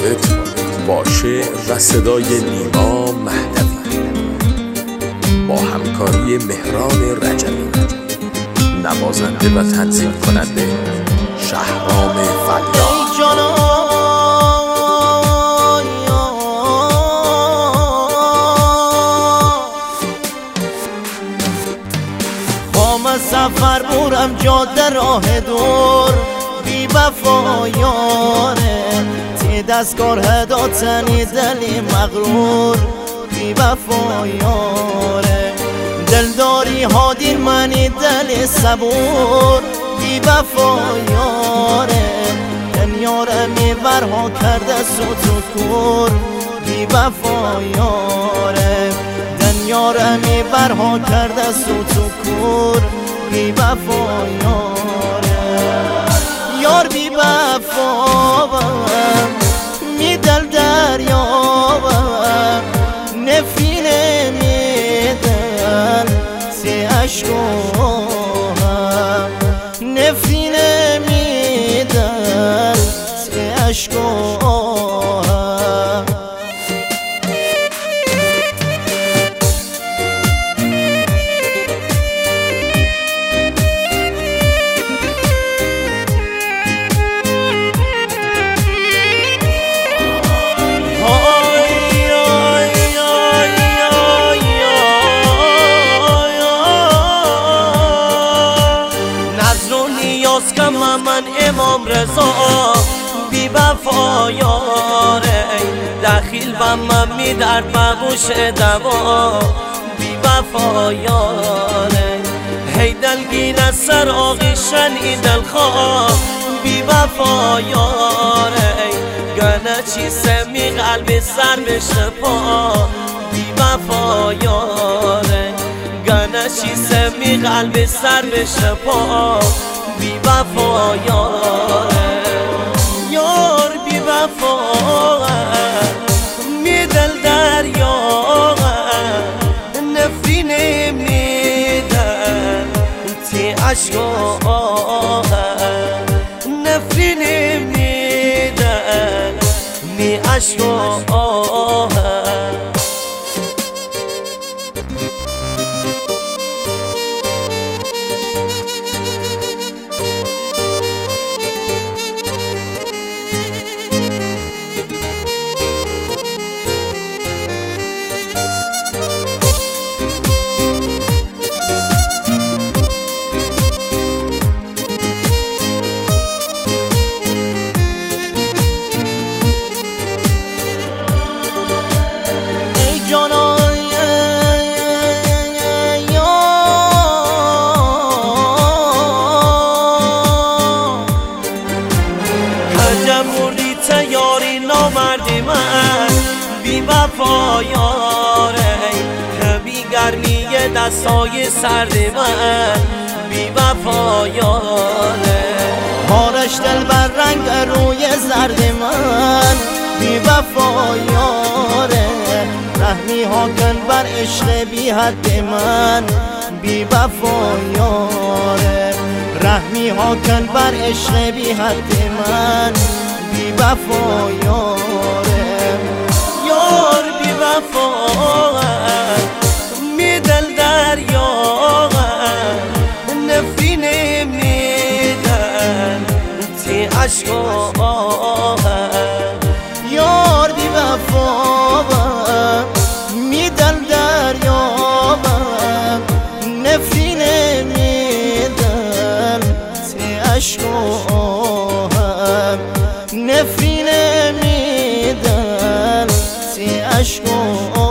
وارد با شعر و صدای نیما مهدوی با همکاری مهران رجبی، نوازنده و تنظیم کننده شهرام فلاح. سفر بورم جاده راه دور بی وفا یاره تی دستکار هداتنی دلی مغرور بی وفا یاره دلداری ها دیر منی دلی صبور بی وفا یاره دنیاره میورها کرده سوت و کور بی وفا یاره دنیاره میورها کرده سوت و کور بی وفا یاره یار بی وفا می دل دریا نفینه می دل سی عشقو نفینه می دل سی عشقو من امام رضا بی وفا یاره دخیل و من می در بغوش دوا بی وفا یاره هی دلگیر از سر آغیشن این دلخواه بی وفا یاره گنه چی سمی قلبی سر بشه پا بی وفا یاره گنه چی سمی قلبی سر بشه پا بی وفا یاره یار بی وفا می دل دریا نفرینه می دل تی عشقا نفرینه می دل می عشقا یاری نامردی من بی وفا یاره بی گرمی دستای سرد من بی وفا یاره هارش دل بر رنگ روی زرد من بی وفا یاره رحمی ها کن بر عشق بی حد من بی وفا یاره رحمی ها کن بر عشق بی حد من بی وفا یاره یار بی وفا می دل دریا نفرینه می دل تی عشقا یار بی وفا می دل دریا نفرینه می دل تی عشقا نفرینه می دل سی عشقو